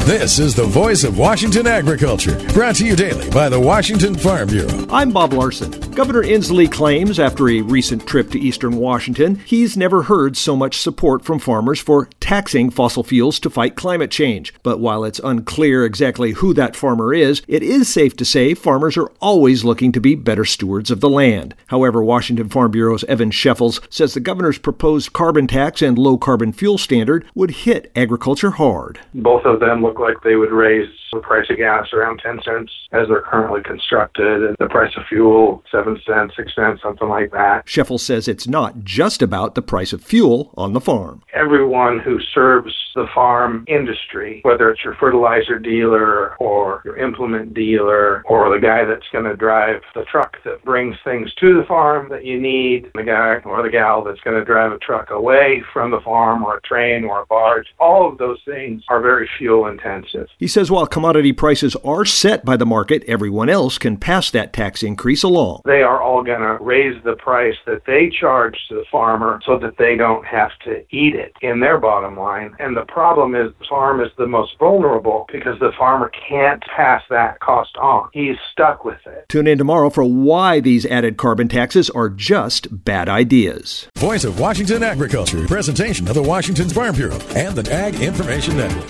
This is the voice of Washington agriculture, brought to you daily by the Washington Farm Bureau. I'm Bob Larson. Governor Inslee claims after a recent trip to eastern Washington, he's never heard so much support from farmers for taxing fossil fuels to fight climate change. But while it's unclear exactly who that farmer is, it is safe to say farmers are always looking to be better stewards of the land. However, Washington Farm Bureau's Evan Scheffels says the governor's proposed carbon tax and low-carbon fuel standard would hit agriculture hard. Both of them look like they would raise the price of gas around 10 cents as they're currently constructed, and the price of fuel 7 cents, 6 cents, something like that. Scheffels says it's not just about the price of fuel on the farm. Everyone who serves the farm industry, whether it's your fertilizer dealer or your implement dealer or the guy that's going to drive the truck that brings things to the farm that you need, the guy or the gal that's going to drive a truck away from the farm or a train or a barge, all of those things are very fuel intensive. He says while commodity prices are set by the market, everyone else can pass that tax increase along. They are all going to raise the price that they charge to the farmer so that they don't have to eat it in their bottom line. And the problem is the farm is the most vulnerable because the farmer can't pass that cost on. He's stuck with it. Tune in tomorrow for why these added carbon taxes are just bad ideas. Voice of Washington agriculture, presentation of the Washington Farm Bureau and the Ag Information Network.